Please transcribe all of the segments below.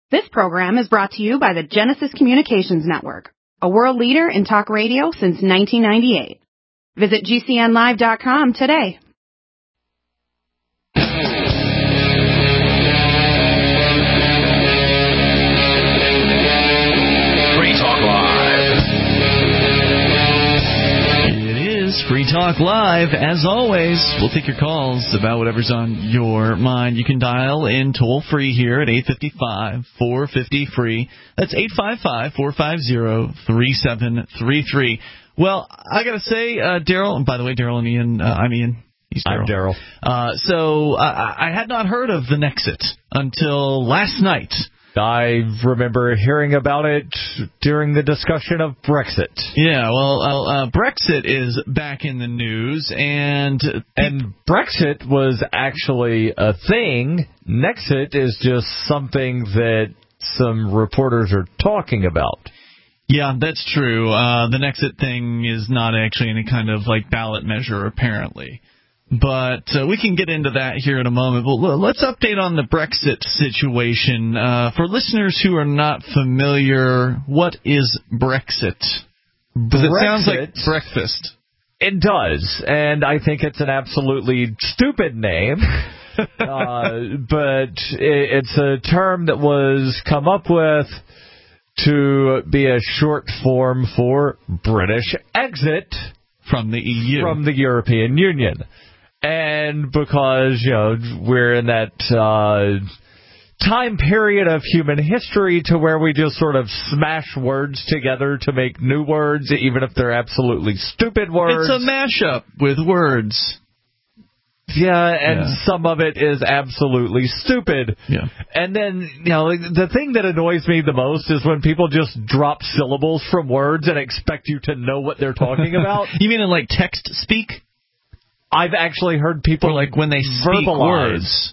This program is brought to you by the Genesis Communications Network, a world leader in talk radio since 1998. Visit GCNlive.com today. Free Talk Live. It is Free Talk Live. As always, we'll take your calls about whatever's on your mind. You can dial in toll-free here at 855-450-FREE. That's 855-450-3733. Well, I got to say, Daryl, and by the way, Daryl and Ian, I'm Ian. I'm Daryl. So I had not heard of the Nexit until last night. I remember hearing about it during the discussion of Brexit. Yeah, well, Brexit is back in the news, and Brexit was actually a thing. Nexit is just something that some reporters are talking about. Yeah, that's true. The Nexit thing is not actually any kind of ballot measure, apparently. But we can get into that here in a moment. But let's update on the Brexit situation. For listeners who are not familiar, what is Brexit? Because it sounds like breakfast. It does, and I think it's an absolutely stupid name. But it's a term that was come up with to be a short form for British exit from the EU, from the European Union. And because, we're in that time period of human history to where we just sort of smash words together to make new words, even if they're absolutely stupid words. It's a mashup with words. Yeah, and some of it is absolutely stupid. Yeah. And then, the thing that annoys me the most is when people just drop syllables from words and expect you to know what they're talking about. You mean in text speak? I've actually heard people when they speak words.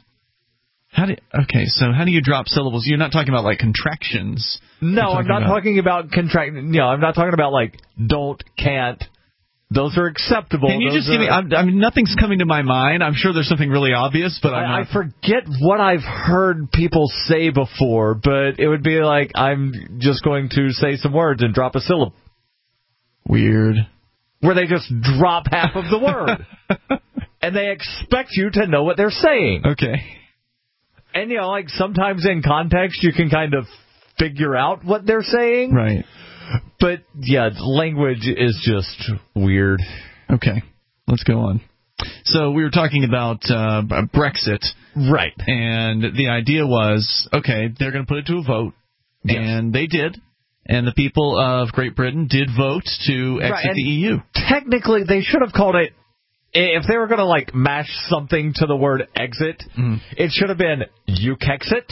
So how do you drop syllables? You're not talking about contractions. No, I'm not talking about I'm not talking about don't, can't. Those are acceptable. Can you just give me? Nothing's coming to my mind. I'm sure there's something really obvious, but I forget what I've heard people say before. But it would be I'm just going to say some words and drop a syllable. Weird. Where they just drop half of the word. And they expect you to know what they're saying. Okay. And, sometimes in context you can kind of figure out what they're saying. Right. But, language is just weird. Okay. Let's go on. So we were talking about Brexit. Right. And the idea was, okay, they're going to put it to a vote. Yes. And they did. And the people of Great Britain did vote to exit the EU. Technically, they should have called it, if they were going to mash something to the word exit, it should have been UKexit.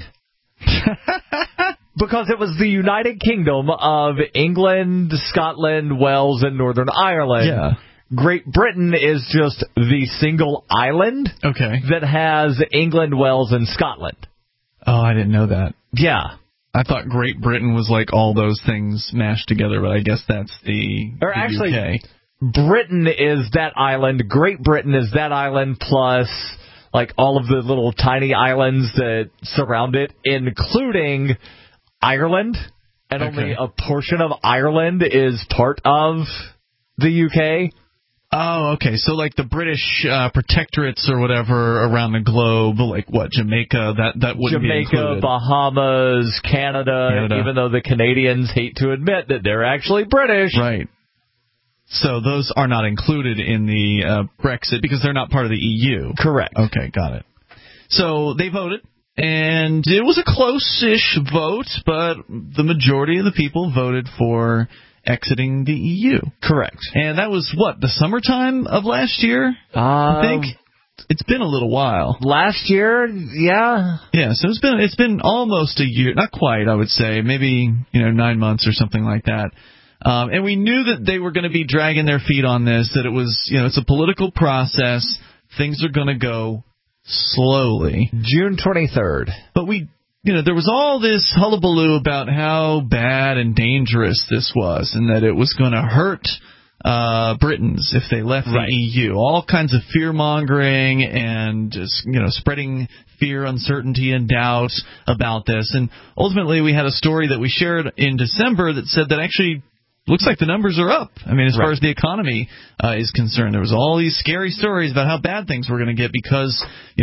Because it was the United Kingdom of England, Scotland, Wales, and Northern Ireland. Yeah. Great Britain is just the single island that has England, Wales, and Scotland. Oh, I didn't know that. Yeah. I thought Great Britain was all those things mashed together, but I guess that's the UK. Britain is that island. Great Britain is that island plus all of the little tiny islands that surround it, including Ireland. And only a portion of Ireland is part of the UK. Oh, okay. So the British protectorates or whatever around the globe, Jamaica, that wouldn't be included. Jamaica, Bahamas, Canada, even though the Canadians hate to admit that they're actually British. Right. So those are not included in the Brexit because they're not part of the EU. Correct. Okay, got it. So they voted, and it was a close-ish vote, but the majority of the people voted for exiting the EU. Correct. And that was, the summertime of last year? I think. It's been a little while. Last year, yeah. Yeah, so it's been almost a year. Not quite, I would say. Maybe, 9 months or something like that. And we knew that they were going to be dragging their feet on this, that it was, it's a political process. Things are going to go slowly. June 23rd. But there was all this hullabaloo about how bad and dangerous this was and that it was going to hurt Britons if they left the EU. All kinds of fear-mongering and just, spreading fear, uncertainty, and doubt about this. And ultimately, we had a story that we shared in December that said that actually looks like the numbers are up. I mean, as far as the economy is concerned, there was all these scary stories about how bad things were going to get because,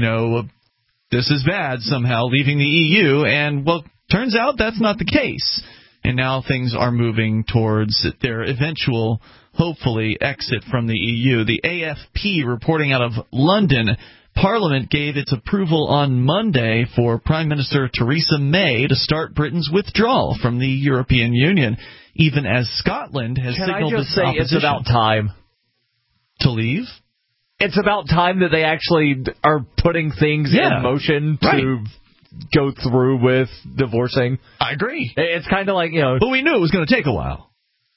this is bad somehow, leaving the EU. And, well, turns out that's not the case. And now things are moving towards their eventual, hopefully, exit from the EU. The AFP reporting out of London, Parliament gave its approval on Monday for Prime Minister Theresa May to start Britain's withdrawal from the European Union, even as Scotland has signaled its opposition. It's about time to leave? It's about time that they actually are putting things in motion to go through with divorcing. I agree. It's kind of like, But we knew it was going to take a while.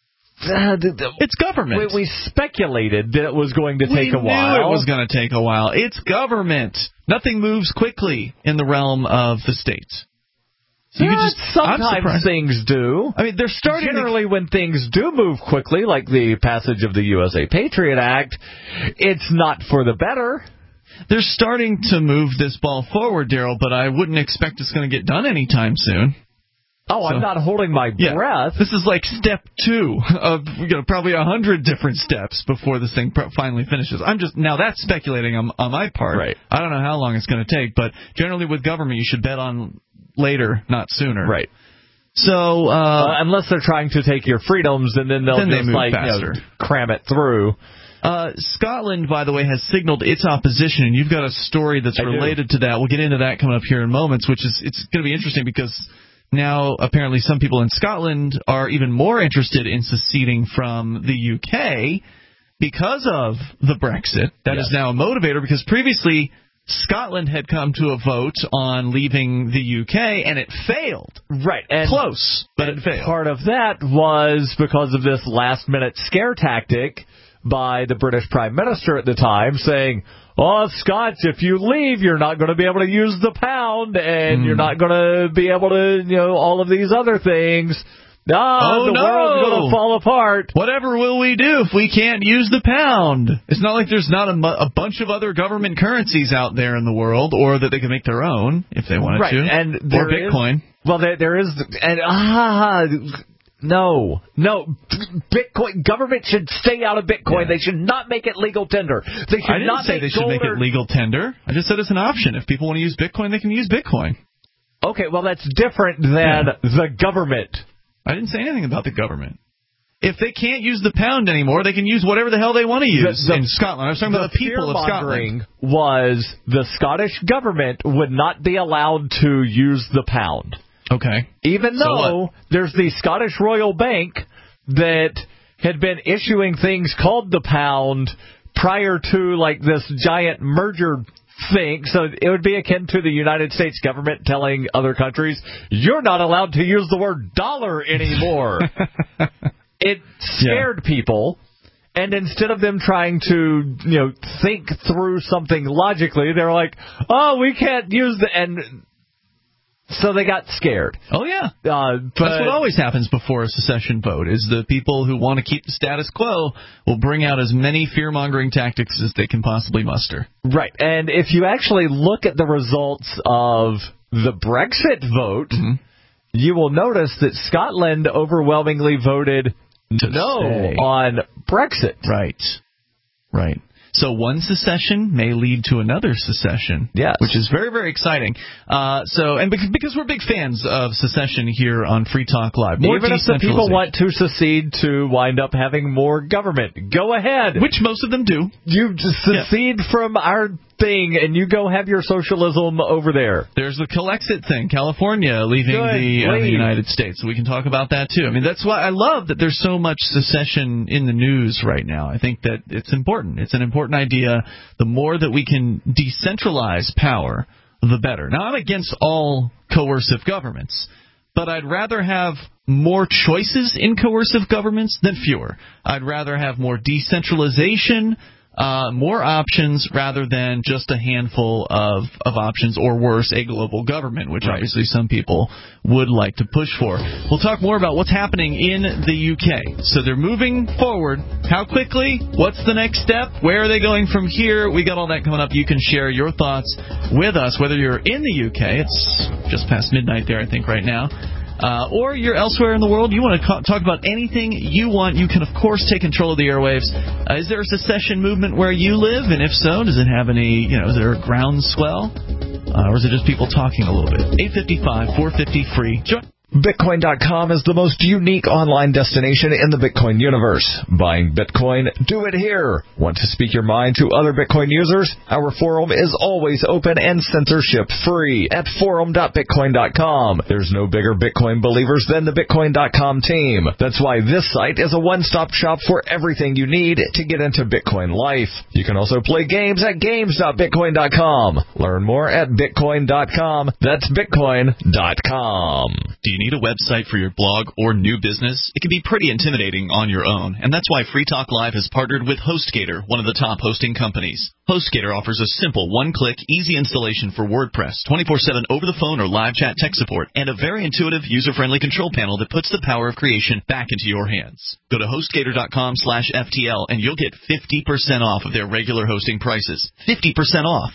It's government. We speculated that it was going to take a while. We knew it was going to take a while. It's government. Nothing moves quickly in the realm of the states. So sometimes things do. I mean, they're starting. Generally, when things do move quickly, like the passage of the USA Patriot Act, it's not for the better. They're starting to move this ball forward, Daryl, but I wouldn't expect it's going to get done anytime soon. Oh, I'm not holding my breath. This is like step 2 of probably 100 different steps before this thing finally finishes. Now that's speculating on my part. Right. I don't know how long it's going to take, but generally with government, you should bet on later, not sooner. Right. So unless they're trying to take your freedoms, and then they'll just cram it through. Scotland, by the way, has signaled its opposition, and you've got a story that's related to that. We'll get into that coming up here in moments, it's going to be interesting because now apparently some people in Scotland are even more interested in seceding from the UK because of the Brexit. That is now a motivator because previously Scotland had come to a vote on leaving the UK, and it failed. Right. And close, but it failed. Part of that was because of this last-minute scare tactic by the British Prime Minister at the time, saying, Scots, if you leave, you're not going to be able to use the pound, and you're not going to be able to, all of these other things. The world's going to fall apart. Whatever will we do if we can't use the pound? It's not like there's not a bunch of other government currencies out there in the world, or that they can make their own if they wanted to. And or Bitcoin. There is... No. Bitcoin. Government should stay out of Bitcoin. They should not make it legal tender. I didn't say they should make it legal tender. I just said it's an option. If people want to use Bitcoin, they can use Bitcoin. Okay, well, that's different than the government. I didn't say anything about the government. If they can't use the pound anymore, they can use whatever the hell they want to use in Scotland. I was talking about the people of Scotland. Was the Scottish government would not be allowed to use the pound. Okay. Even though there's the Scottish Royal Bank that had been issuing things called the pound prior to this giant merger thing. So it would be akin to the United States government telling other countries, you're not allowed to use the word dollar anymore. It scared people. And instead of them trying to, think through something logically, they're like, we can't use so they got scared. Oh, yeah. That's what always happens before a secession vote, is the people who want to keep the status quo will bring out as many fear-mongering tactics as they can possibly muster. Right. And if you actually look at the results of the Brexit vote, you will notice that Scotland overwhelmingly voted no on Brexit. Right. So one secession may lead to another secession, which is very, very exciting. Because we're big fans of secession here on Free Talk Live. Even if the people want to secede to wind up having more government, go ahead. Which most of them do. You secede from our thing, and you go have your socialism over there. There's the Calexit thing, California leaving the United States. So we can talk about that, too. I mean, that's why I love that there's so much secession in the news right now. I think that it's important. It's an important idea. The more that we can decentralize power, the better. Now, I'm against all coercive governments, but I'd rather have more choices in coercive governments than fewer. I'd rather have more decentralization more options rather than just a handful of options, or worse, a global government, which obviously some people would like to push for. We'll talk more about what's happening in the UK. So they're moving forward. How quickly? What's the next step? Where are they going from here? We got all that coming up. You can share your thoughts with us, whether you're in the UK. It's just past midnight there, I think, right now. Or you're elsewhere in the world. You want to talk about anything you want. You can, of course, take control of the airwaves. Is there a secession movement where you live? And if so, does it have any, is there a groundswell? Or is it just people talking a little bit? 855-450-FREE. Bitcoin.com is the most unique online destination in the Bitcoin universe. Buying Bitcoin? Do it here. Want to speak your mind to other Bitcoin users? Our forum is always open and censorship-free at forum.bitcoin.com. There's no bigger Bitcoin believers than the Bitcoin.com team. That's why this site is a one-stop shop for everything you need to get into Bitcoin life. You can also play games at games.bitcoin.com. Learn more at bitcoin.com. That's bitcoin.com. Do you need a website for your blog or new business? It can be pretty intimidating on your own, and that's why Free Talk Live has partnered with HostGator, one of the top hosting companies. HostGator offers a simple, one-click, easy installation for WordPress, 24/7 over-the-phone or live chat tech support, and a very intuitive, user-friendly control panel that puts the power of creation back into your hands. Go to HostGator.com/FTL, and you'll get 50% off of their regular hosting prices. 50% off.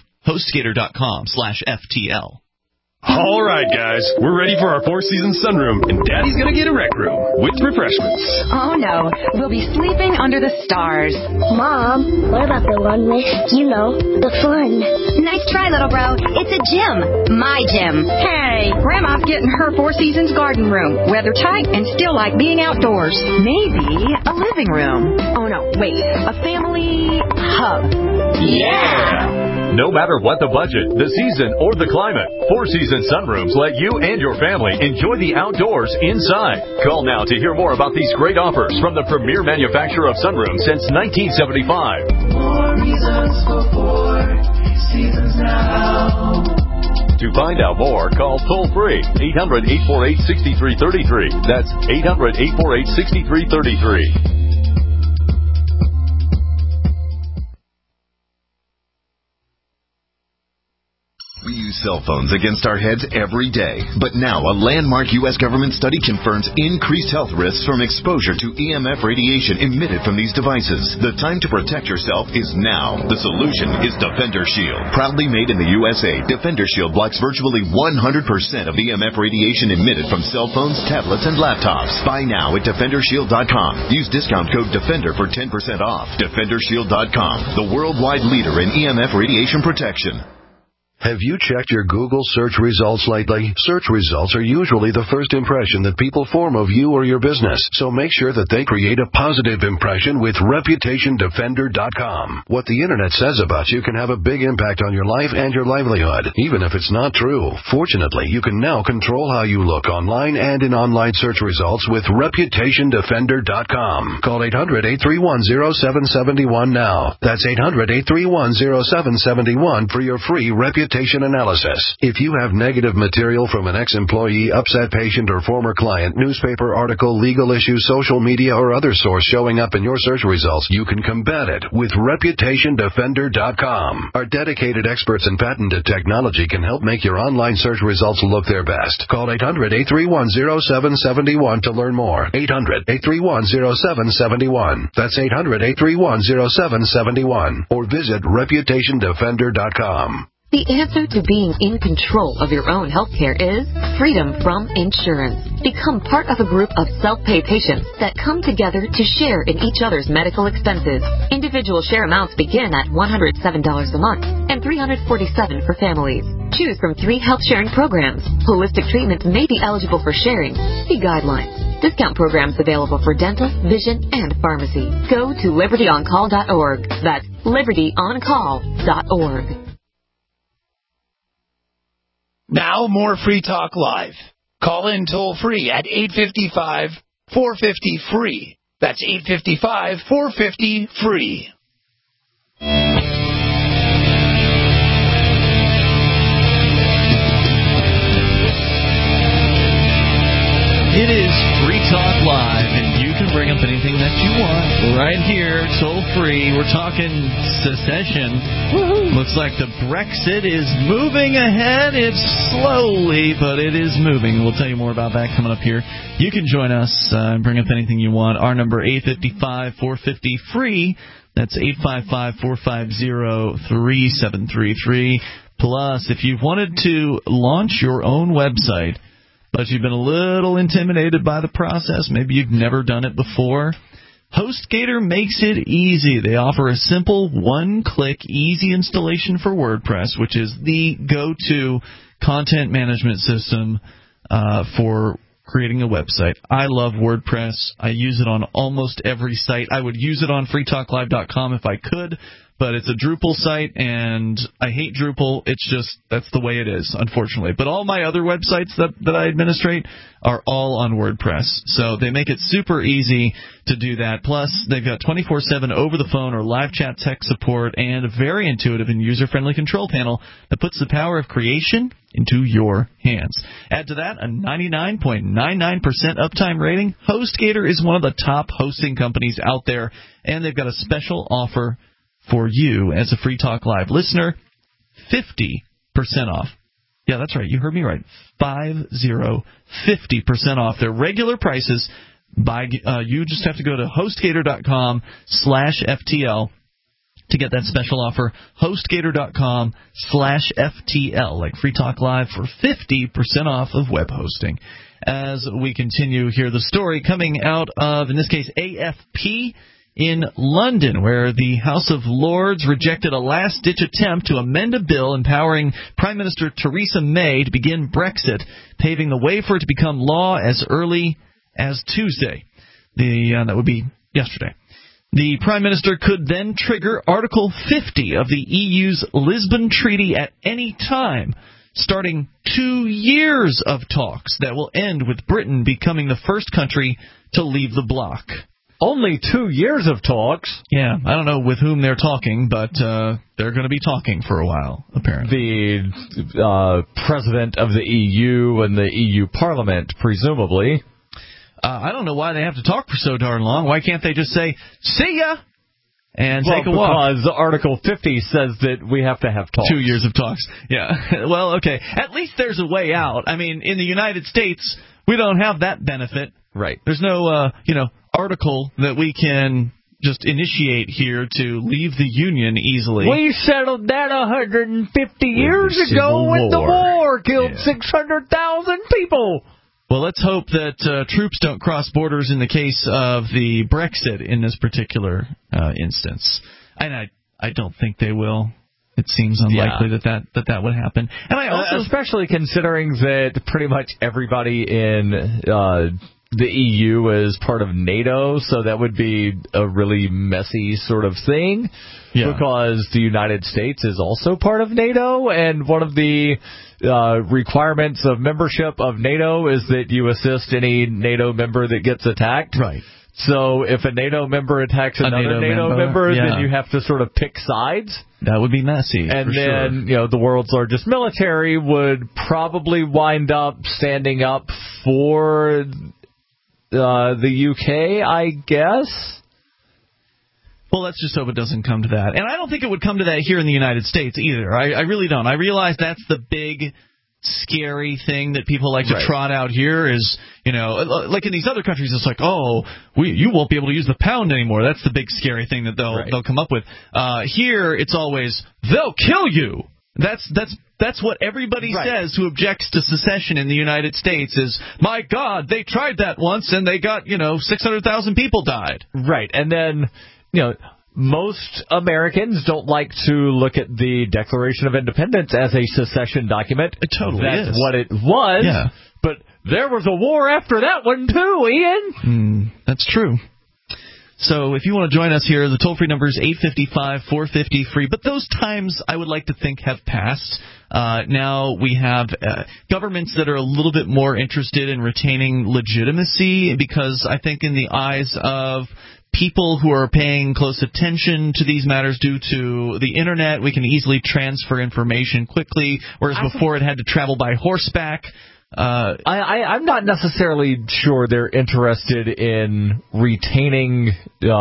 HostGator.com/FTL. All right, guys, we're ready for our four-season sunroom, and Daddy's gonna get a rec room with refreshments. Oh, no. We'll be sleeping under the stars. Mom, what about the one with, the fun? Nice try, little bro. It's a gym. My gym. Hey, Grandma's getting her Four Seasons garden room. Weather tight and still like being outdoors. Maybe a living room. Oh, no, wait. A family hub. Yeah! No matter what the budget, the season, or the climate, Four Seasons Sunrooms let you and your family enjoy the outdoors inside. Call now to hear more about these great offers from the premier manufacturer of sunrooms since 1975. More reasons for Four Seasons now. To find out more, call toll-free 800-848-6333. That's 800-848-6333. We use cell phones against our heads every day. But now a landmark U.S. government study confirms increased health risks from exposure to EMF radiation emitted from these devices. The time to protect yourself is now. The solution is Defender Shield. Proudly made in the USA, Defender Shield blocks virtually 100% of EMF radiation emitted from cell phones, tablets, and laptops. Buy now at DefenderShield.com. Use discount code DEFENDER for 10% off. DefenderShield.com, the worldwide leader in EMF radiation protection. Have you checked your Google search results lately? Search results are usually the first impression that people form of you or your business, so make sure that they create a positive impression with ReputationDefender.com. What the Internet says about you can have a big impact on your life and your livelihood, even if it's not true. Fortunately, you can now control how you look online and in online search results with ReputationDefender.com. Call 800-831-0771 now. That's 800-831-0771 for your free reputation analysis. If you have negative material from an ex-employee, upset patient, or former client, newspaper article, legal issue, social media, or other source showing up in your search results, you can combat it with ReputationDefender.com. Our dedicated experts in patented technology can help make your online search results look their best. Call 800-831-0771 to learn more. 800-831-0771. That's 800-831-0771. Or visit ReputationDefender.com. The answer to being in control of your own healthcare is freedom from insurance. Become part of a group of self-pay patients that come together to share in each other's medical expenses. Individual share amounts begin at $107 a month and $347 for families. Choose from 3 health-sharing programs. Holistic treatments may be eligible for sharing. See guidelines. Discount programs available for dental, vision, and pharmacy. Go to LibertyOnCall.org. That's LibertyOnCall.org. Now more Free Talk Live. Call in toll-free at 855-450-FREE. That's 855-450-FREE. It is Free Talk Live, and you can bring up anything that you want right here, toll free. We're talking secession. Woo-hoo. Looks like the Brexit is moving ahead. It's slowly, but it is moving. We'll tell you more about that coming up here. You can join us and bring up anything you want. Our number, 855-450-FREE. That's 855-450-3733. Plus, if you've wanted to launch your own website, but you've been a little intimidated by the process, maybe you've never done it before, HostGator makes it easy. They offer a simple one-click, easy installation for WordPress, which is the go-to content management system for creating a website. I love WordPress. I use it on almost every site. I would use it on freetalklive.com if I could, but it's a Drupal site, and I hate Drupal. It's just, that's the way it is, unfortunately. But all my other websites that I administrate are all on WordPress. So they make it super easy to do that. Plus, they've got 24/7 over-the-phone or live chat tech support and a very intuitive and user-friendly control panel that puts the power of creation into your hands. Add to that a 99.99% uptime rating. HostGator is one of the top hosting companies out there, and they've got a special offer for you as a Free Talk Live listener, 50% off. Yeah, that's right. You heard me right. 50% off their regular prices. You just have to go to HostGator.com/FTL to get that special offer. HostGator.com/FTL, like Free Talk Live, for 50% off of web hosting. As we continue here, the story coming out of, in this case, AFP, in London, where the House of Lords rejected a last-ditch attempt to amend a bill empowering Prime Minister Theresa May to begin Brexit, paving the way for it to become law as early as Tuesday. That would be yesterday. The Prime Minister could then trigger Article 50 of the EU's Lisbon Treaty at any time, starting 2 years of talks that will end with Britain becoming the first country to leave the bloc. Only 2 years of talks. Yeah, I don't know with whom they're talking, but they're going to be talking for a while, apparently. The president of the EU and the EU Parliament, presumably. I don't know why they have to talk for so darn long. Why can't they just say, see ya, and take a walk? Because Article 50 says that we have to have talks. 2 years of talks. Yeah. Well, okay. At least there's a way out. I mean, in the United States, we don't have that benefit. Right. There's no, article that we can just initiate here to leave the Union easily. We settled that 150 years ago when the war killed 600,000 people. Well, let's hope that troops don't cross borders in the case of the Brexit in this particular instance. And I don't think they will. It seems unlikely that would happen. And I also, especially considering that pretty much everybody in the EU is part of NATO, so that would be a really messy sort of thing, because the United States is also part of NATO, and one of the requirements of membership of NATO is that you assist any NATO member that gets attacked. Right. So if a NATO member attacks another NATO member, then you have to sort of pick sides. That would be messy. And then, the world's largest military would probably wind up standing up for the UK, I guess. Well, let's just hope it doesn't come to that. And I don't think it would come to that here in the United States either. I really don't. I realize that's the big, scary thing that people like to trot out here is, like in these other countries, it's like, you won't be able to use the pound anymore. That's the big, scary thing that they'll come up with. Here, it's always, they'll kill you. That's what everybody says who objects to secession in the United States is, my God, they tried that once and they got, 600,000 people died. Right. And then, most Americans don't like to look at the Declaration of Independence as a secession document. It totally is. That's what it was. Yeah. But there was a war after that one, too, Ian. That's true. So if you want to join us here, the toll-free number is 855-450-FREE. But those times, I would like to think, have passed. Now we have governments that are a little bit more interested in retaining legitimacy, because I think in the eyes of people who are paying close attention to these matters due to the Internet, we can easily transfer information quickly, whereas before it had to travel by horseback. I'm not necessarily sure they're interested in retaining,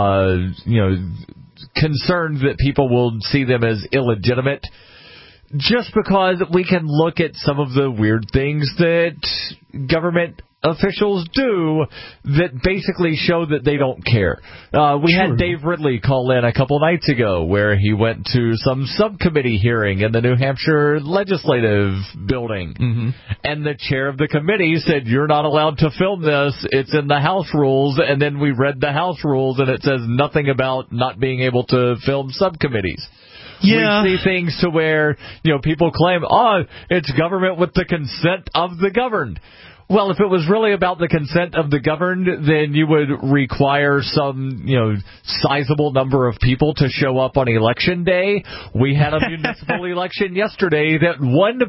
concern that people will see them as illegitimate, just because we can look at some of the weird things that government officials do that basically show that they don't care. We had Dave Ridley call in a couple nights ago where he went to some subcommittee hearing in the New Hampshire Legislative Building. And the chair of the committee said, "You're not allowed to film this. It's in the House rules." And then we read the House rules and it says nothing about not being able to film subcommittees. Yeah. We see things to where, people claim, it's government with the consent of the governed. Well, if it was really about the consent of the governed, then you would require some, sizable number of people to show up on election day. We had a municipal election yesterday that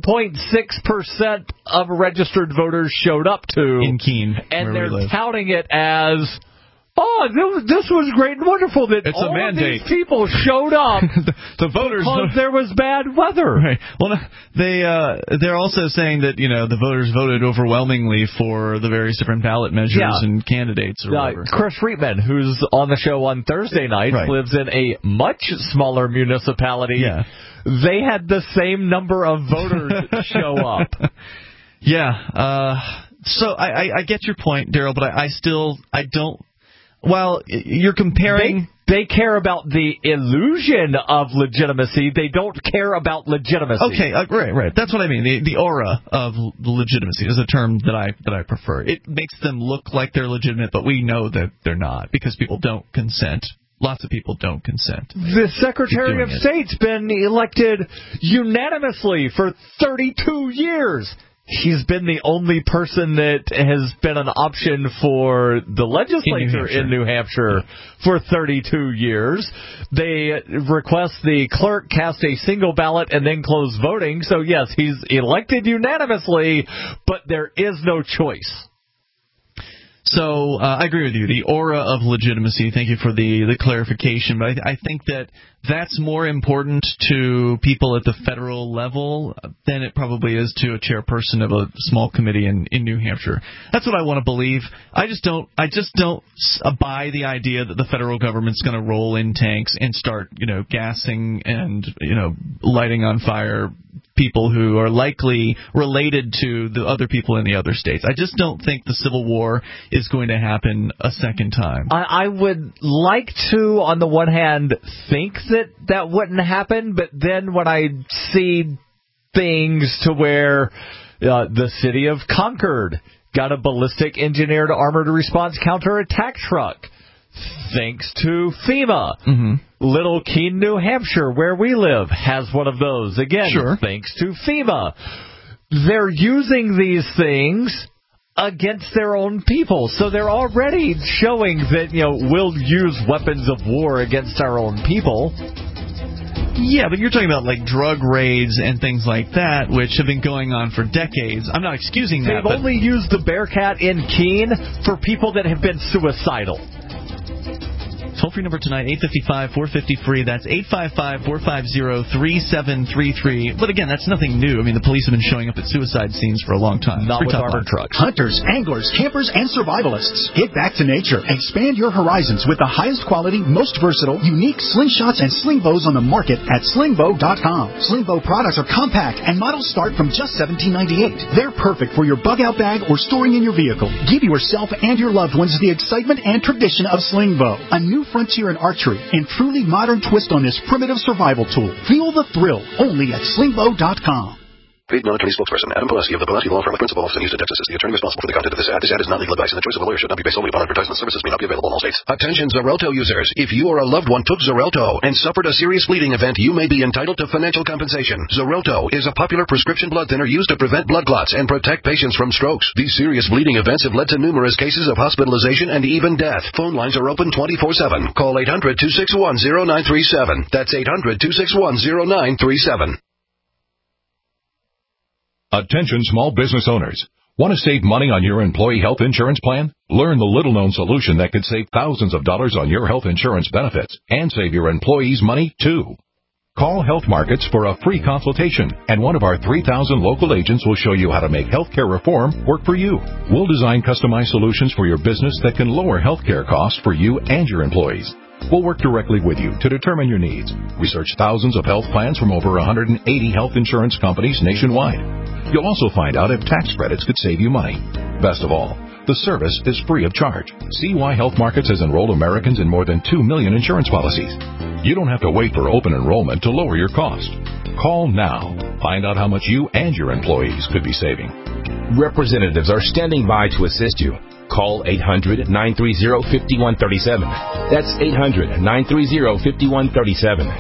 1.6% of registered voters showed up to. In Keene. And they're touting it as, this was great and wonderful that it's all a mandate. Of these people showed up the voters because there was bad weather. Right. Well, they're also saying that, the voters voted overwhelmingly for the various different ballot measures and candidates or whatever. Chris Friedman, who's on the show on Thursday night, lives in a much smaller municipality. Yeah. They had the same number of voters show up. Yeah. So I get your point, Daryl, but I don't. Well, you're comparing... They care about the illusion of legitimacy. They don't care about legitimacy. Okay, right. That's what I mean. The aura of legitimacy is a term that I prefer. It makes them look like they're legitimate, but we know that they're not because people don't consent. Lots of people don't consent. The Secretary of State's been elected unanimously for 32 years. He's been the only person that has been an option for the legislature in New Hampshire for 32 years. They request the clerk cast a single ballot and then close voting. So, yes, he's elected unanimously, but there is no choice. So I agree with you. The aura of legitimacy, thank you for the clarification, but I think that's more important to people at the federal level than it probably is to a chairperson of a small committee in New Hampshire. That's what I want to believe. I just don't buy the idea that the federal government's going to roll in tanks and start, gassing and, lighting on fire people who are likely related to the other people in the other states. I just don't think the Civil War is going to happen a second time. I would like to, on the one hand, think that wouldn't happen, but then when I see things to where the city of Concord got a ballistic engineered armored response counterattack truck, thanks to FEMA. Little Keene, New Hampshire, where we live, has one of those. Again, thanks to FEMA. They're using these things against their own people. So they're already showing that, we'll use weapons of war against our own people. Yeah, but you're talking about like drug raids and things like that, which have been going on for decades. I'm not excusing that. They've only used the Bearcat in Keene for people that have been suicidal. Toll-free number tonight, 855-450-FREE. That's 855-450-3733. But again, that's nothing new. I mean, the police have been showing up at suicide scenes for a long time. Not with armored trucks. Hunters, anglers, campers, and survivalists. Get back to nature. Expand your horizons with the highest quality, most versatile, unique slingshots and sling bows on the market at slingbow.com. Slingbow products are compact and models start from just $17.98. They're perfect for your bug-out bag or storing in your vehicle. Give yourself and your loved ones the excitement and tradition of Slingbow, a new frontier in archery and truly modern twist on this primitive survival tool. Feel the thrill only at slingbow.com. Paid non-attorney spokesperson Adam Pulaski of the Pulaski Law Firm, a principal office in Houston, Texas, is the attorney responsible for the content of this ad. This ad is not legal advice, and the choice of a lawyer should not be based solely upon advertisement. Services may not be available in all states. Attention Xarelto users. If you or a loved one took Xarelto and suffered a serious bleeding event, you may be entitled to financial compensation. Xarelto is a popular prescription blood thinner used to prevent blood clots and protect patients from strokes. These serious bleeding events have led to numerous cases of hospitalization and even death. Phone lines are open 24/7. Call 800-261-0937. That's 800-261-0937. Attention small business owners. Want to save money on your employee health insurance plan? Learn the little-known solution that could save thousands of dollars on your health insurance benefits and save your employees money, too. Call Health Markets for a free consultation, and one of our 3,000 local agents will show you how to make healthcare reform work for you. We'll design customized solutions for your business that can lower healthcare costs for you and your employees. We'll work directly with you to determine your needs. Research thousands of health plans from over 180 health insurance companies nationwide. You'll also find out if tax credits could save you money. Best of all, the service is free of charge. See why Health Markets has enrolled Americans in more than 2 million insurance policies. You don't have to wait for open enrollment to lower your cost. Call now. Find out how much you and your employees could be saving. Representatives are standing by to assist you. Call 800-930-5137. That's 800-930-5137.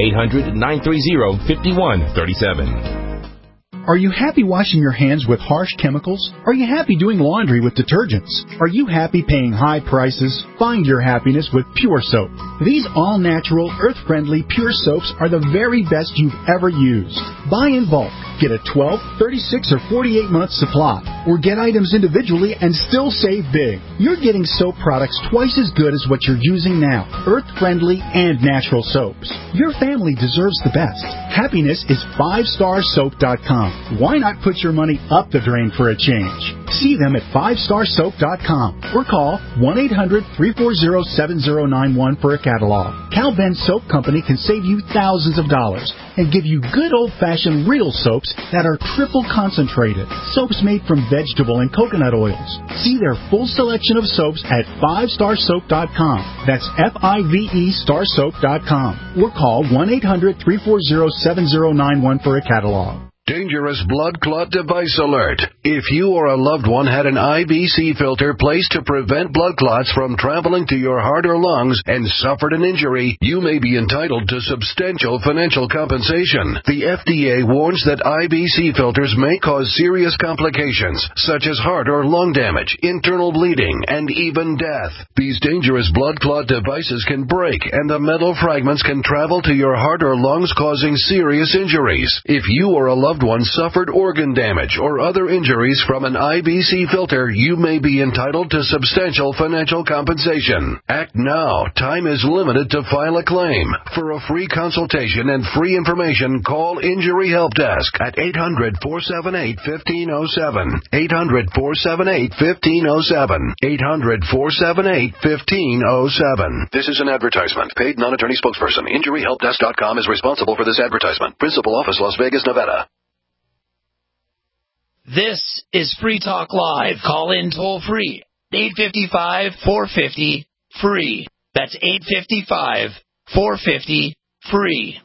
800-930-5137. Are you happy washing your hands with harsh chemicals? Are you happy doing laundry with detergents? Are you happy paying high prices? Find your happiness with Pure Soap. These all-natural, earth-friendly Pure Soaps are the very best you've ever used. Buy in bulk. Get a 12, 36, or 48-month supply. Or get items individually and still save big. You're getting soap products twice as good as what you're using now. Earth-friendly and natural soaps. Your family deserves the best. Happiness is 5starsoap.com. Why not put your money up the drain for a change? See them at 5starsoap.com or call 1-800-340-7091 for a catalog. Cal Ben Soap Company can save you thousands of dollars and give you good old-fashioned real soaps that are triple concentrated. Soaps made from vegetable and coconut oils. See their full selection of soaps at 5starsoap.com. That's F-I-V-E starsoap.com or call 1-800-340-7091 for a catalog. Dangerous blood clot device alert. If you or a loved one had an IBC filter placed to prevent blood clots from traveling to your heart or lungs and suffered an injury, you may be entitled to substantial financial compensation. The FDA warns that IBC filters may cause serious complications, such as heart or lung damage, internal bleeding, and even death. These dangerous blood clot devices can break, and the metal fragments can travel to your heart or lungs, causing serious injuries. If you or a loved one suffered organ damage or other injuries from an IBC filter, you may be entitled to substantial financial compensation. Act now. Time is limited to file a claim. For a free consultation and free information, call Injury Help Desk at 800-478-1507. 800-478-1507. 800-478-1507. This is an advertisement. Paid non-attorney spokesperson. InjuryHelpDesk.com is responsible for this advertisement. Principal office, Las Vegas, Nevada. This is Free Talk Live. Call in toll free. 855-450-FREE. That's 855-450-FREE.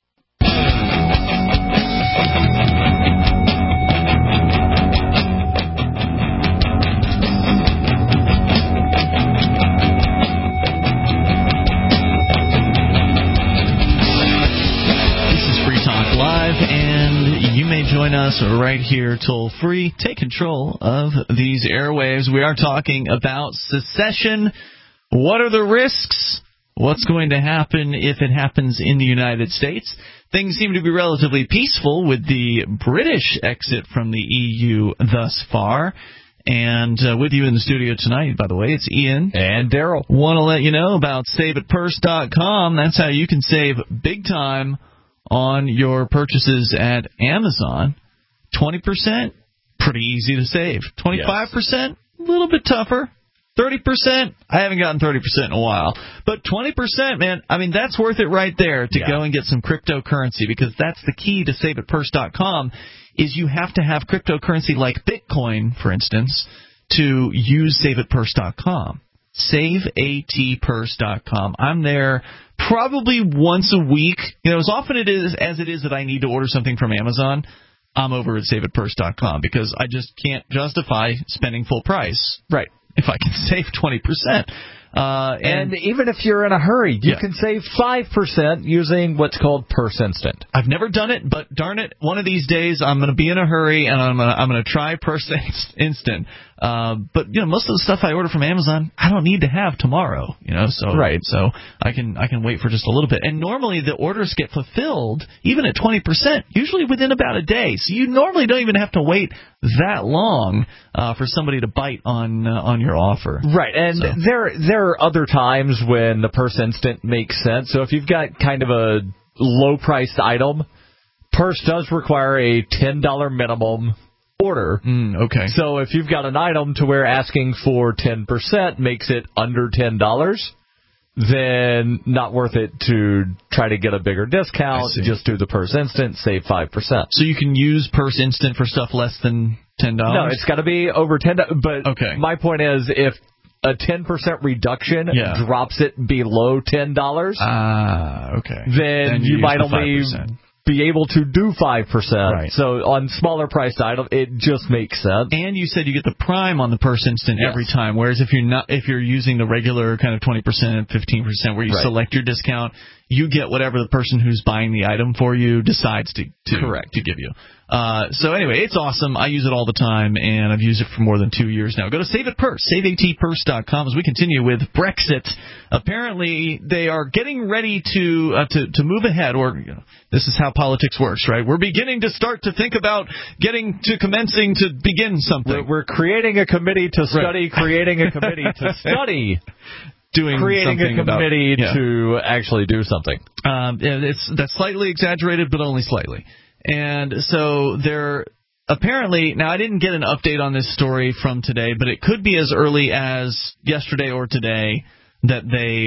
Live, and you may join us right here toll free. Take control of these airwaves. We are talking about secession. What are the risks? What's going to happen if it happens in the United States? Things seem to be relatively peaceful with the British exit from the EU thus far. And with you in the studio tonight, by the way, it's Ian. And Daryl. Want to let you know about SaveItPurse.com. That's how you can save big time on your purchases at Amazon. 20%, pretty easy to save. 25%, a little bit tougher. 30%, I haven't gotten 30% in a while. But 20%, man, I mean, that's worth it right there to go and get some cryptocurrency, because that's the key to SaveItPurse.com, is you have to have cryptocurrency like Bitcoin, for instance, to use SaveItPurse.com. SaveATPurse.com. I'm there probably once a week. You know, as often as it is that I need to order something from Amazon, I'm over at SaveItPurse.com, because I just can't justify spending full price. Right. If I can save 20%. And even if you're in a hurry, you can save 5% using what's called Purse Instant. I've never done it, but darn it, one of these days I'm going to be in a hurry and I'm going to try Purse Instant. But you know, most of the stuff I order from Amazon, I don't need to have tomorrow. You know, so so I can wait for just a little bit. And normally the orders get fulfilled even at 20%, usually within about a day. So you normally don't even have to wait that long for somebody to bite on your offer. Right, and there are other times when the Purse Instant makes sense. So if you've got kind of a low-priced item, Purse does require a $10 minimum order. Okay. So if you've got an item to where asking for 10% makes it under $10, then not worth it to try to get a bigger discount. Just do the Purse Instant, save 5%. So you can use Purse Instant for stuff less than $10? No, it's got to be over $10. But my point is, if a 10% reduction drops it below $10, then you might only be able to do 5%. Right. So on smaller priced items, it just makes sense. And you said you get the Prime on the Purse Instant every time, whereas if you're using the regular kind of 20% and 15% where you select your discount, you get whatever the person who's buying the item for you decides to give you. So anyway, it's awesome. I use it all the time, and I've used it for more than 2 years now. Go to Save It Purse, saveatpurse.com, as we continue with Brexit. Apparently, they are getting ready to move ahead, or this is how politics works, right? We're beginning to start to think about commencing to begin something. We're creating a committee to study, creating a committee to study. Creating a committee to actually do something. That's slightly exaggerated, but only slightly. And so they're apparently, now I didn't get an update on this story from today, but it could be as early as yesterday or today that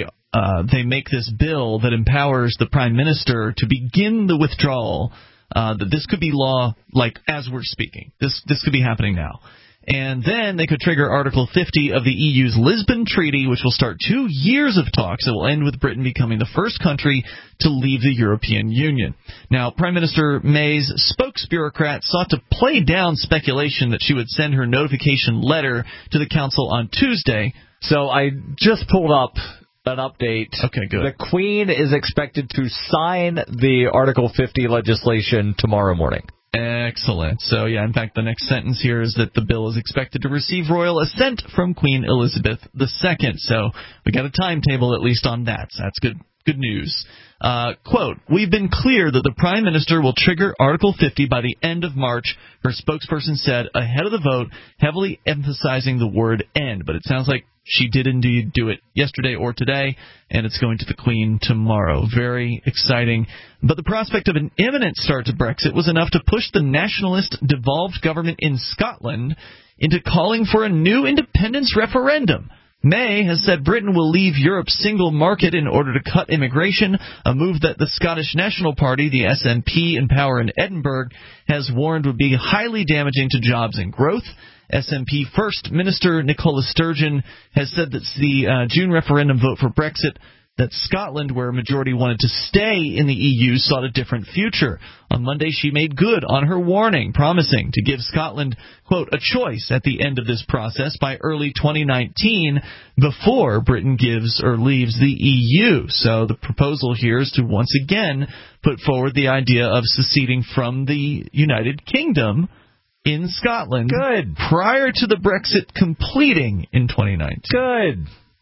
they make this bill that empowers the Prime Minister to begin the withdrawal. That this could be law, like, as we're speaking. This could be happening now. And then they could trigger Article 50 of the EU's Lisbon Treaty, which will start 2 years of talks that will end with Britain becoming the first country to leave the European Union. Now, Prime Minister May's spokesbureaucrat sought to play down speculation that she would send her notification letter to the Council on Tuesday. So I just pulled up an update. Okay, good. The Queen is expected to sign the Article 50 legislation tomorrow morning. Excellent. So, in fact, the next sentence here is that the bill is expected to receive royal assent from Queen Elizabeth II. So we got a timetable at least on that. So that's good news. Quote, "We've been clear that the Prime Minister will trigger Article 50 by the end of March," her spokesperson said ahead of the vote, heavily emphasizing the word end. But it sounds like she did indeed do it yesterday or today, and it's going to the Queen tomorrow. Very exciting. But the prospect of an imminent start to Brexit was enough to push the nationalist devolved government in Scotland into calling for a new independence referendum. May has said Britain will leave Europe's single market in order to cut immigration, a move that the Scottish National Party, the SNP in power in Edinburgh, has warned would be highly damaging to jobs and growth. SNP First Minister Nicola Sturgeon has said that the June referendum vote for Brexit, that Scotland, where a majority wanted to stay in the EU, sought a different future. On Monday, she made good on her warning, promising to give Scotland, quote, a choice at the end of this process by early 2019 before Britain gives or leaves the EU. So the proposal here is to once again put forward the idea of seceding from the United Kingdom in Scotland. Good. Prior to the Brexit completing in 2019. Good.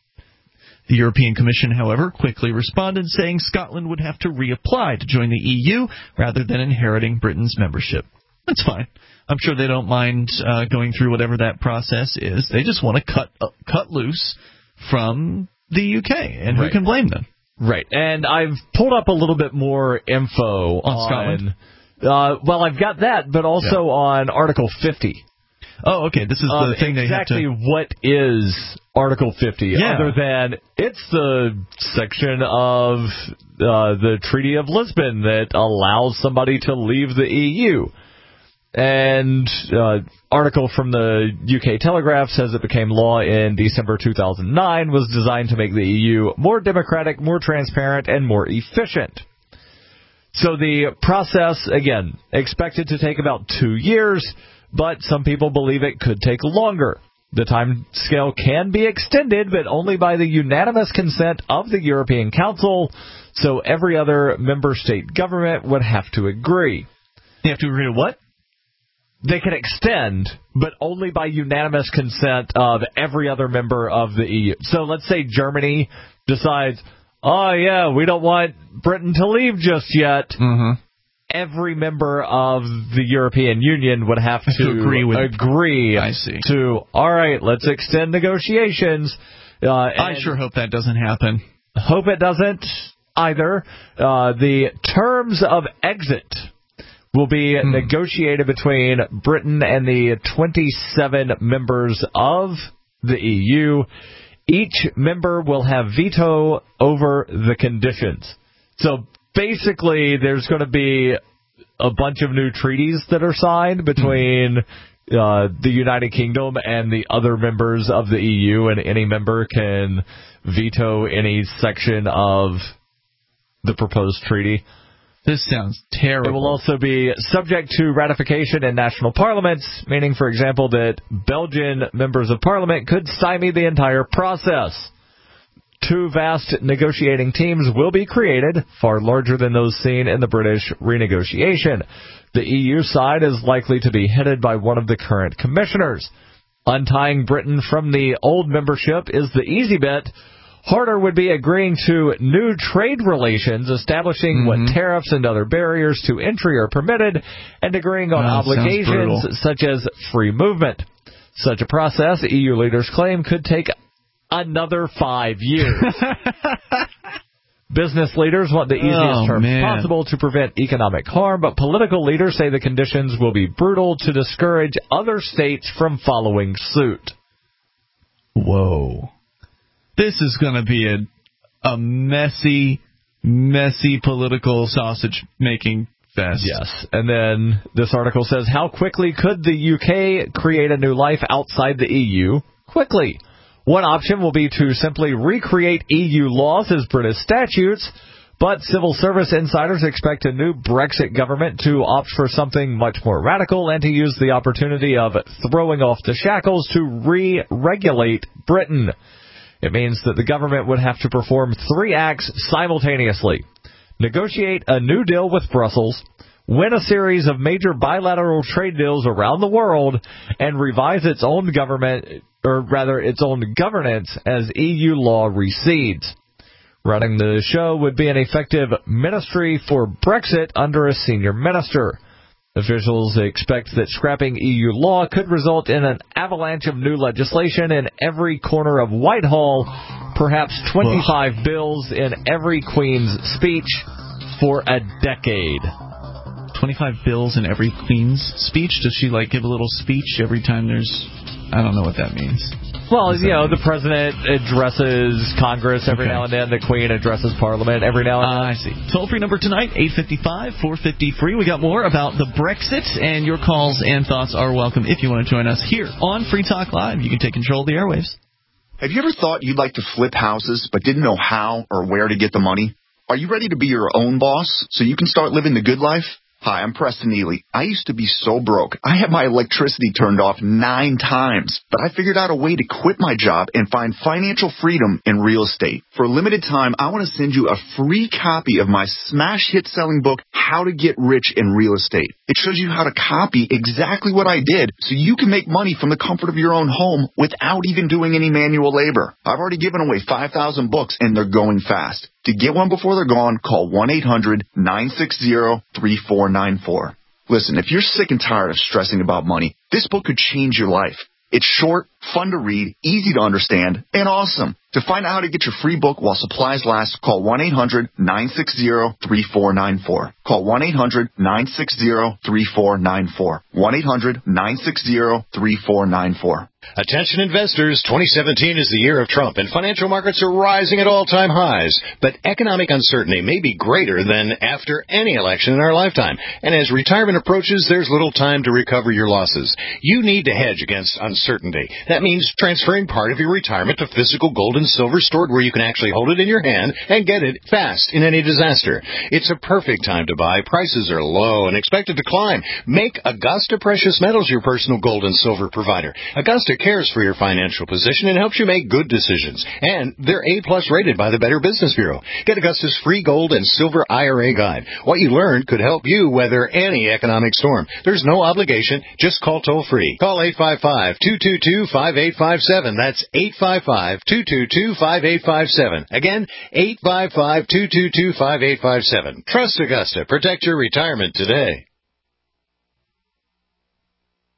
The European Commission, however, quickly responded, saying Scotland would have to reapply to join the EU rather than inheriting Britain's membership. That's fine. I'm sure they don't mind going through whatever that process is. They just want to cut loose from the UK, and who can blame them? Right. And I've pulled up a little bit more info on Scotland. Well, I've got that, but also on Article 50. Oh, okay. This is the thing they have to... Exactly what is Article 50, other than it's the section of the Treaty of Lisbon that allows somebody to leave the EU. And article from the UK Telegraph says it became law in December 2009, was designed to make the EU more democratic, more transparent, and more efficient. So the process, again, expected to take about 2 years, but some people believe it could take longer. The time scale can be extended, but only by the unanimous consent of the European Council, so every other member state government would have to agree. They have to agree to what? They can extend, but only by unanimous consent of every other member of the EU. So let's say Germany decides, oh, yeah, we don't want Britain to leave just yet. Mm-hmm. Every member of the European Union would have to agree I see. to, all right, let's extend negotiations. I sure hope that doesn't happen. Hope it doesn't. either. The terms of exit will be negotiated between Britain and the 27 members of the EU. Each member will have veto over the conditions. So basically, there's going to be a bunch of new treaties that are signed between the United Kingdom and the other members of the EU, and any member can veto any section of the proposed treaty. This sounds terrible. It will also be subject to ratification in national parliaments, meaning, for example, that Belgian members of parliament could stymie the entire process. 2 vast negotiating teams will be created, far larger than those seen in the British renegotiation. The EU side is likely to be headed by one of the current commissioners. Untying Britain from the old membership is the easy bit. Harder would be agreeing to new trade relations, establishing what tariffs and other barriers to entry are permitted, and agreeing on obligations such as free movement. Such a process, EU leaders claim, could take another 5 years. Business leaders want the easiest terms possible to prevent economic harm, but political leaders say the conditions will be brutal to discourage other states from following suit. Whoa. This is going to be a messy, messy political sausage-making fest. Yes. And then this article says, how quickly could the UK create a new life outside the EU? Quickly. One option will be to simply recreate EU laws as British statutes, but civil service insiders expect a new Brexit government to opt for something much more radical and to use the opportunity of throwing off the shackles to re-regulate Britain. It means that the government would have to perform 3 acts simultaneously. Negotiate a new deal with Brussels, win a series of major bilateral trade deals around the world, and revise its own its own governance as EU law recedes. Running the show would be an effective ministry for Brexit under a senior minister. Officials expect that scrapping EU law could result in an avalanche of new legislation in every corner of Whitehall, perhaps 25 bills in every Queen's speech for a decade. 25 bills in every Queen's speech? Does she, give a little speech every time there's... I don't know what that means. Well, the president addresses Congress every now and then. The Queen addresses Parliament every now and then. I see. Toll-free number tonight, 855-450-FREE. We got more about the Brexit, and your calls and thoughts are welcome if you want to join us here on Free Talk Live. You can take control of the airwaves. Have you ever thought you'd like to flip houses but didn't know how or where to get the money? Are you ready to be your own boss so you can start living the good life? Hi, I'm Preston Neely. I used to be so broke. I had my electricity turned off 9 times, but I figured out a way to quit my job and find financial freedom in real estate. For a limited time, I want to send you a free copy of my smash hit selling book, How to Get Rich in Real Estate. It shows you how to copy exactly what I did so you can make money from the comfort of your own home without even doing any manual labor. I've already given away 5,000 books and they're going fast. To get one before they're gone, call 1-800-960-3494. Listen, if you're sick and tired of stressing about money, this book could change your life. It's short, fun to read, easy to understand, and awesome. To find out how to get your free book while supplies last, call 1-800-960-3494. Call 1-800-960-3494. 1-800-960-3494. Attention investors, 2017 is the year of Trump, and financial markets are rising at all-time highs. But economic uncertainty may be greater than after any election in our lifetime. And as retirement approaches, there's little time to recover your losses. You need to hedge against uncertainty. That means transferring part of your retirement to physical gold and silver stored where you can actually hold it in your hand and get it fast in any disaster. It's a perfect time to buy. Prices are low and expected to climb. Make Augusta Precious Metals your personal gold and silver provider. Augusta cares for your financial position and helps you make good decisions. And they're A-plus rated by the Better Business Bureau. Get Augusta's free gold and silver IRA guide. What you learned could help you weather any economic storm. There's no obligation. Just call toll-free. Call 855-222-5857. That's 855-222-5857. Again, 855-222-5857. Trust Augusta. Protect your retirement today.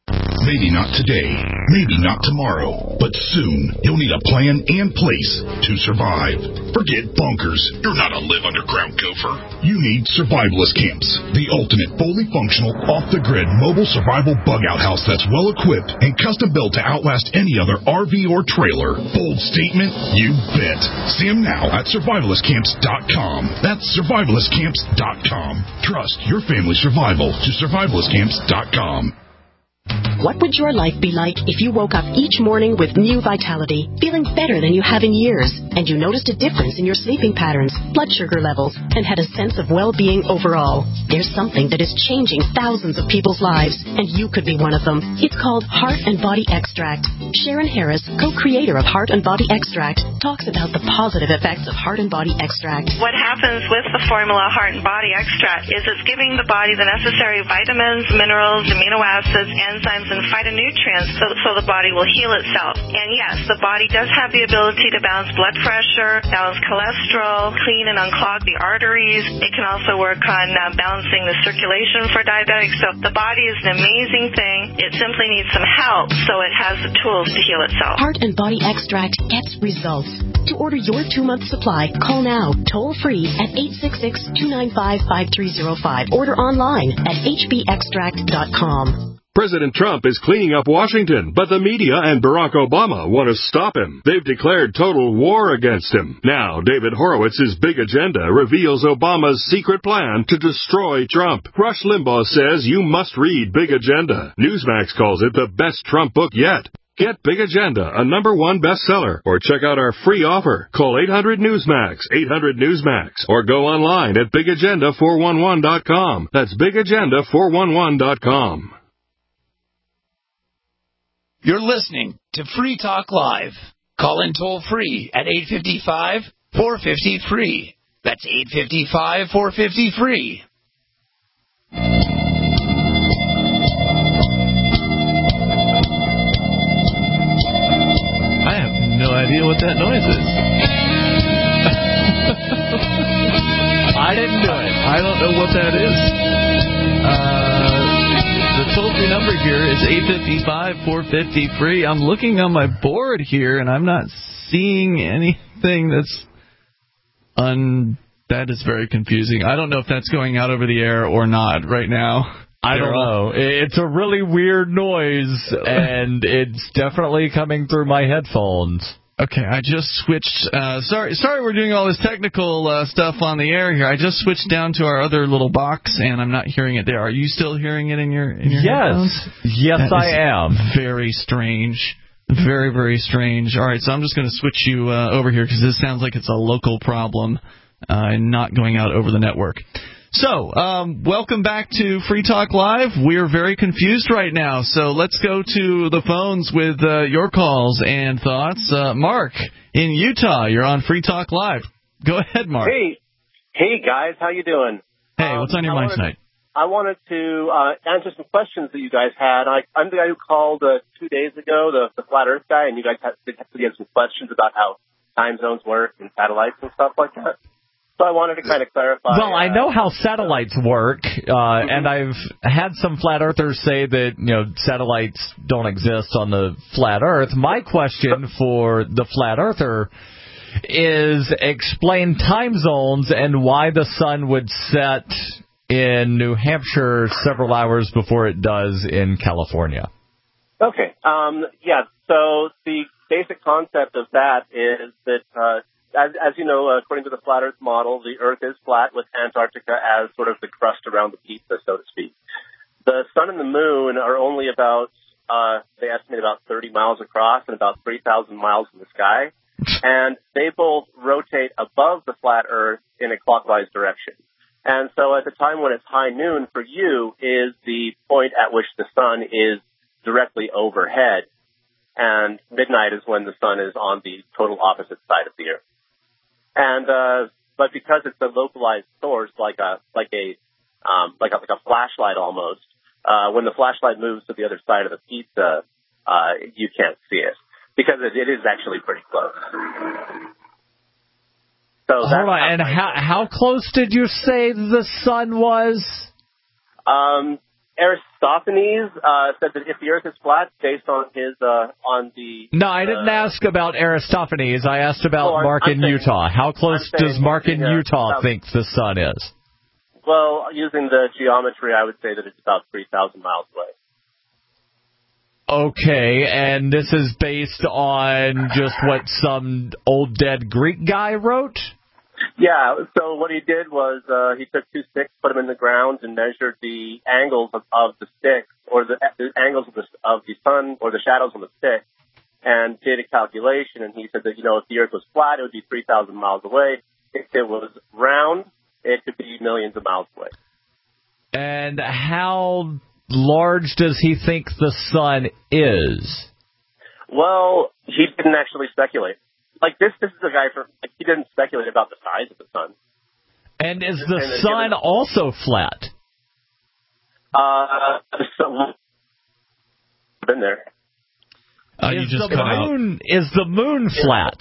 Maybe not today, maybe not tomorrow, but soon you'll need a plan and place to survive. Forget bunkers. You're not a live underground gopher. You need survivalist camps, the ultimate fully functional, off-the-grid mobile survival bug-out house that's well-equipped and custom-built to outlast any other RV or trailer. Bold statement? You bet. See them now at survivalistcamps.com. That's survivalistcamps.com. Trust your family's survival to survivalistcamps.com. What would your life be like if you woke up each morning with new vitality, feeling better than you have in years, and you noticed a difference in your sleeping patterns, blood sugar levels, and had a sense of well-being overall? There's something that is changing thousands of people's lives, and you could be one of them. It's called Heart and Body Extract. Sharon Harris, co-creator of Heart and Body Extract, talks about the positive effects of Heart and Body Extract. What happens with the formula Heart and Body Extract is it's giving the body the necessary vitamins, minerals, amino acids, enzymes, and phytonutrients so the body will heal itself. And yes, the body does have the ability to balance blood pressure, balance cholesterol, clean and unclog the arteries. It can also work on balancing the circulation for diabetics. So the body is an amazing thing. It simply needs some help so it has the tools to heal itself. Heart and Body Extract gets results. To order your 2-month supply, call now, toll free at 866-295-5305. Order online at hbextract.com. President Trump is cleaning up Washington, but the media and Barack Obama want to stop him. They've declared total war against him. Now, David Horowitz's Big Agenda reveals Obama's secret plan to destroy Trump. Rush Limbaugh says you must read Big Agenda. Newsmax calls it the best Trump book yet. Get Big Agenda, a #1 bestseller, or check out our free offer. Call 800-NEWSMAX, 800-NEWSMAX, or go online at BigAgenda411.com. That's BigAgenda411.com. You're listening to Free Talk Live. Call in toll free at 855-450-FREE. That's 855-450-FREE. I have no idea what that noise is. I didn't do it. I don't know what that is. The toll-free number here is 855-450-FREE. I'm looking on my board here, and I'm not seeing anything that's that is very confusing. I don't know if that's going out over the air or not right now. I don't know. It's a really weird noise, and it's definitely coming through my headphones. Okay, I just switched. Sorry, we're doing all this technical stuff on the air here. I just switched down to our other little box, and I'm not hearing it there. Are you still hearing it in your headphones? Yes, I am. Very strange. Very, very strange. All right, so I'm just going to switch you over here because this sounds like it's a local problem and not going out over the network. So, welcome back to Free Talk Live. We're very confused right now, so let's go to the phones with your calls and thoughts. Mark, in Utah, you're on Free Talk Live. Go ahead, Mark. Hey guys, how you doing? Hey, what's on your mind tonight? I wanted to answer some questions that you guys had. I'm the guy who called 2 days ago, the Flat Earth guy, and you guys had some questions about how time zones work and satellites and stuff like that. So I wanted to kind of clarify. Well, I know how satellites work, and I've had some flat earthers say that, satellites don't exist on the flat Earth. My question for the flat earther is explain time zones and why the sun would set in New Hampshire several hours before it does in California. Okay. So the basic concept of that is that as you know, according to the Flat Earth model, the Earth is flat with Antarctica as sort of the crust around the pizza, so to speak. The sun and the moon are only about, they estimate about 30 miles across and about 3,000 miles in the sky. And they both rotate above the flat Earth in a clockwise direction. And so at the time when it's high noon for you is the point at which the sun is directly overhead. And midnight is when the sun is on the total opposite side of the Earth. And but because it's a localized source, like a flashlight almost, when the flashlight moves to the other side of the pizza, you can't see it because it is actually pretty close. So hold on, and how close did you say the sun was? Aristophanes said that if the Earth is flat, based on his on the. No, I didn't ask about Aristophanes. I asked about Mark in Utah. How close does Mark in Utah think the sun is? Well, using the geometry, I would say that it's about 3,000 miles away. Okay, and this is based on just what some old dead Greek guy wrote? Yeah, so what he did was he took two sticks, put them in the ground, and measured the angles of the sticks, or the angles of the sun, or the shadows on the stick, and did a calculation, and he said that, if the Earth was flat, it would be 3,000 miles away. If it was round, it could be millions of miles away. And how large does he think the sun is? Well, he didn't actually speculate. This is a guy he didn't speculate about the size of the sun. And is the sun also flat? Been there. Is the moon flat?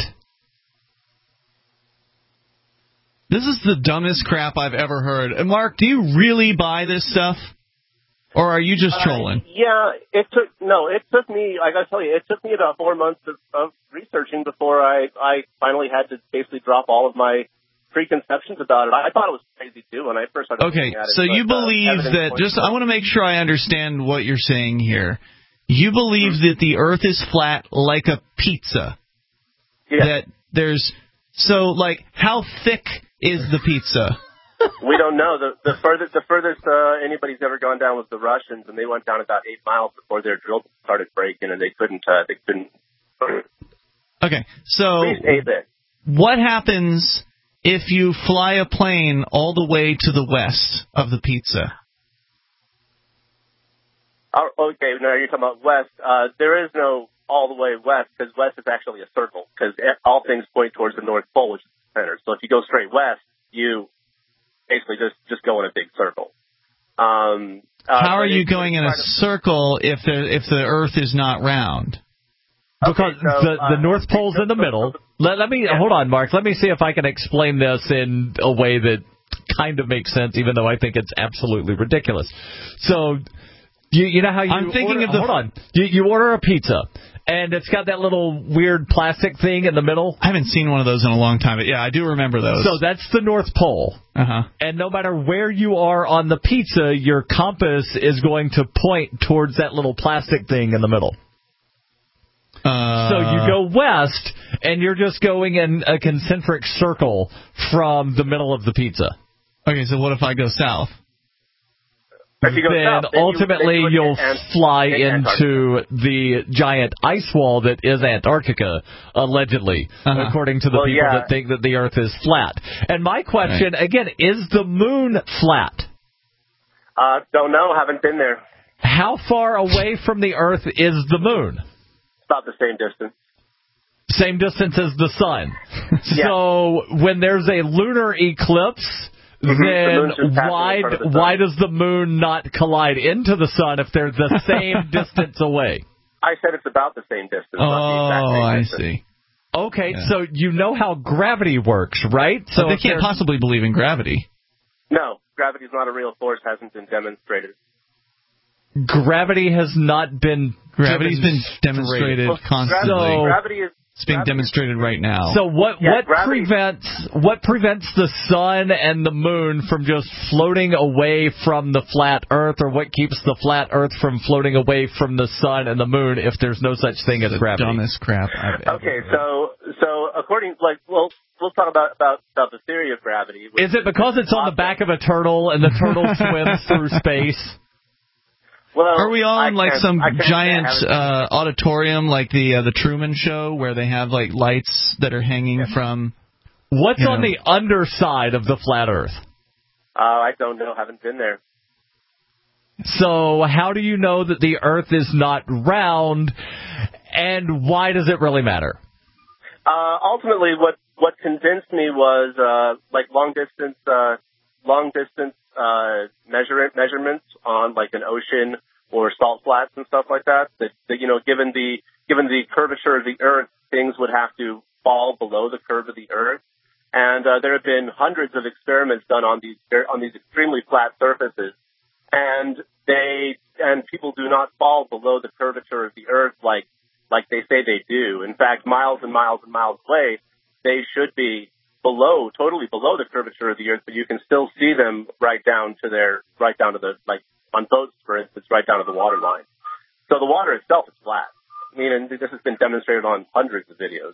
This is the dumbest crap I've ever heard. And Mark, do you really buy this stuff? Or are you just trolling? Yeah, it took me, I gotta tell you, it took me about 4 months of researching before I finally had to basically drop all of my preconceptions about it. I thought it was crazy too when I first started looking at it. So you believe that, I want to make sure I understand what you're saying here. You believe that the Earth is flat like a pizza? Yeah. That there's, how thick is the pizza? We don't know. The furthest anybody's ever gone down was the Russians, and they went down about 8 miles before their drill started breaking, and they couldn't. Okay, so what happens if you fly a plane all the way to the west of the pizza? Okay, now you're talking about west. There is no all the way west, because west is actually a circle, because all things point towards the North Pole, which is the center. So if you go straight west, you basically just go in a big circle. How are you going in a circle if the Earth is not round? Because the North Pole's in the middle. Let me hold on, Mark. Let me see if I can explain this in a way that kind of makes sense, even though I think it's absolutely ridiculous. So, you know how you hold on. You order a pizza, and it's got that little weird plastic thing in the middle. I haven't seen one of those in a long time, but yeah, I do remember those. So that's the North Pole. Uh-huh. And no matter where you are on the pizza, your compass is going to point towards that little plastic thing in the middle. So you go west, and you're just going in a concentric circle from the middle of the pizza. Okay, so what if I go south? If you go then south, ultimately you'll fly into the giant ice wall that is Antarctica, allegedly, according to the people that think that the Earth is flat. And my question, again, is the moon flat? Don't know. Haven't been there. How far away from the Earth is the moon? About the same distance. Same distance as the sun. So when there's a lunar eclipse, then why does the moon not collide into the sun if they're the same distance away? I said it's about the same distance. I see. Okay, so you know how gravity works, right? So but they can't possibly believe in gravity. No, gravity is not a real force, hasn't been demonstrated. Gravity has not been Gravity's been demonstrated constantly. It's being demonstrated right now. So what prevents the sun and the moon from just floating away from the flat Earth, or what keeps the flat Earth from floating away from the sun and the moon if there's no such thing as gravity? Dumbest crap I've ever heard. So according we'll talk about the theory of gravity. Is it because it's on the back of a turtle and the turtle swims through space? Well, are we all in some giant auditorium like the Truman Show where they have lights that are hanging from? What's on the underside of the flat Earth? I don't know. Haven't been there. So how do you know that the Earth is not round, and why does it really matter? Ultimately, what convinced me was long distance measurements on an ocean or salt flats and stuff like that. That given the curvature of the Earth, things would have to fall below the curve of the Earth. And there have been hundreds of experiments done on these extremely flat surfaces. And people do not fall below the curvature of the Earth like they say they do. In fact, miles and miles and miles away, they should be totally below the curvature of the Earth, but you can still see them right down to like on boats, for instance, right down to the water line. So the water itself is flat. I mean, and this has been demonstrated on hundreds of videos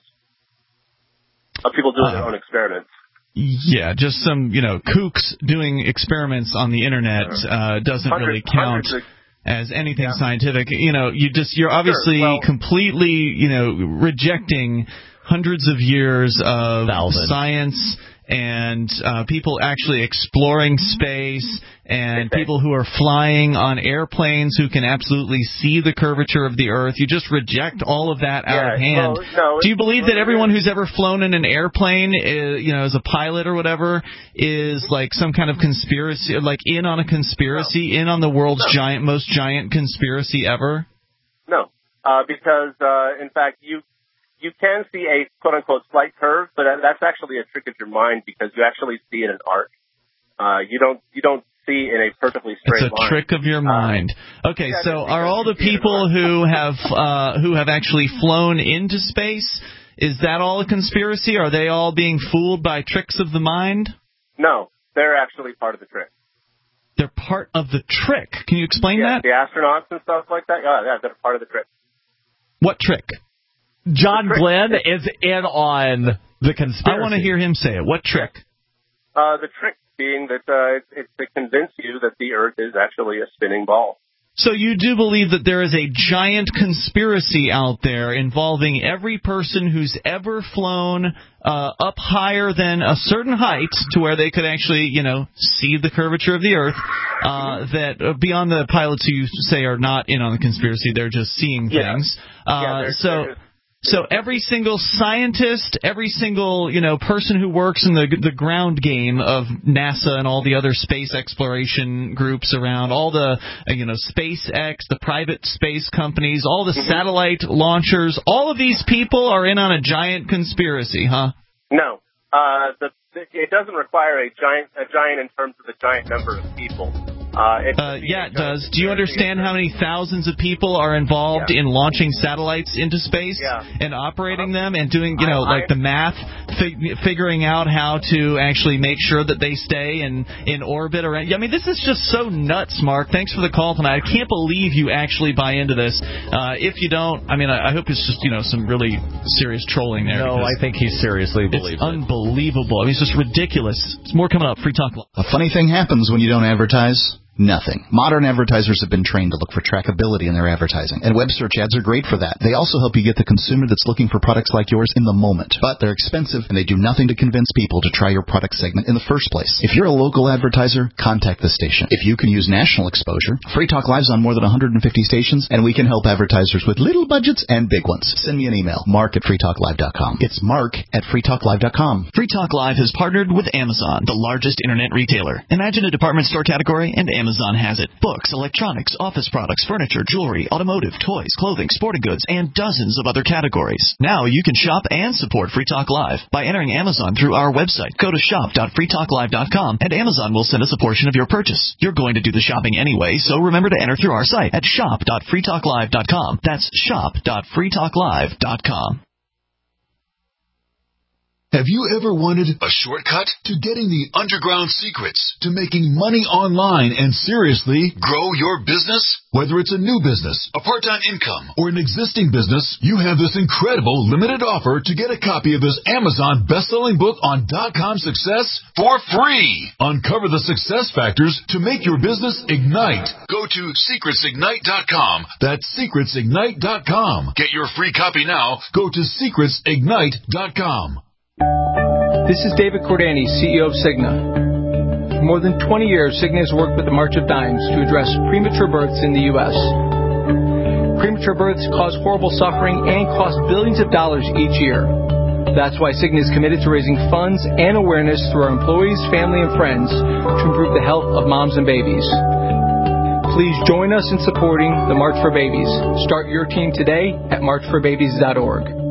of people doing their own experiments. Yeah, just some, kooks doing experiments on the internet doesn't really count as anything scientific. You're obviously completely, rejecting hundreds of years of science and people actually exploring space and people who are flying on airplanes who can absolutely see the curvature of the Earth. You just reject all of that out of hand. Do you believe that everyone who's ever flown in an airplane, as a pilot or whatever, is like some kind of conspiracy, like in on a conspiracy, in on the world's most giant conspiracy ever? No, because in fact you can see a quote-unquote slight curve, but that's actually a trick of your mind because you actually see it in an arc. You don't see in a perfectly straight line. It's a trick of your mind. Okay, so are all the people who have actually flown into space, is that all a conspiracy? Are they all being fooled by tricks of the mind? No, they're actually part of the trick. They're part of the trick. Can you explain that? The astronauts and stuff like that. Yeah, they're part of the trick. What trick? John Glenn is in on the conspiracy. I want to hear him say it. What trick? The trick being that it's to convince you that the Earth is actually a spinning ball. So you do believe that there is a giant conspiracy out there involving every person who's ever flown up higher than a certain height to where they could actually, see the curvature of the Earth, that beyond the pilots who you say are not in on the conspiracy, they're just seeing things. So every single scientist, every single, person who works in the ground game of NASA and all the other space exploration groups around, all the, SpaceX, the private space companies, all the satellite launchers, all of these people are in on a giant conspiracy, huh? No. It doesn't require a giant in terms of the giant number of people. It does. Do you understand how many thousands of people are involved in launching satellites into space and operating them and doing, like the math, figuring out how to actually make sure that they stay in orbit around? I mean, this is just so nuts, Mark. Thanks for the call tonight. I can't believe you actually buy into this. If you don't, I hope it's just, some really serious trolling there. No, I think he seriously believes it. It's unbelievable. It's just ridiculous. There's more coming up. Free Talk Live. A funny thing happens when you don't advertise. Nothing. Modern advertisers have been trained to look for trackability in their advertising, and web search ads are great for that. They also help you get the consumer that's looking for products like yours in the moment. But they're expensive, and they do nothing to convince people to try your product segment in the first place. If you're a local advertiser, contact the station. If you can use national exposure, Free Talk Live's on more than 150 stations, and we can help advertisers with little budgets and big ones. Send me an email, mark@freetalklive.com. It's mark@freetalklive.com. Free Talk Live has partnered with Amazon, the largest internet retailer. Imagine a department store category, and Amazon has it. Books, electronics, office products, furniture, jewelry, automotive, toys, clothing, sporting goods, and dozens of other categories. Now you can shop and support Free Talk Live by entering Amazon through our website. Go to shop.freetalklive.com and Amazon will send us a portion of your purchase. You're going to do the shopping anyway, so remember to enter through our site at shop.freetalklive.com. That's shop.freetalklive.com. Have you ever wanted a shortcut to getting the underground secrets to making money online and seriously grow your business? Whether it's a new business, a part-time income, or an existing business, you have this incredible limited offer to get a copy of this Amazon best-selling book on .com success for free. Uncover the success factors to make your business ignite. Go to secretsignite.com. That's secretsignite.com. Get your free copy now. Go to secretsignite.com. This is David Cordani, CEO of Cigna. For more than 20 years, Cigna has worked with the March of Dimes to address premature births in the U.S. Premature births cause horrible suffering and cost billions of dollars each year. That's why Cigna is committed to raising funds and awareness through our employees, family, and friends to improve the health of moms and babies. Please join us in supporting the March for Babies. Start your team today at marchforbabies.org.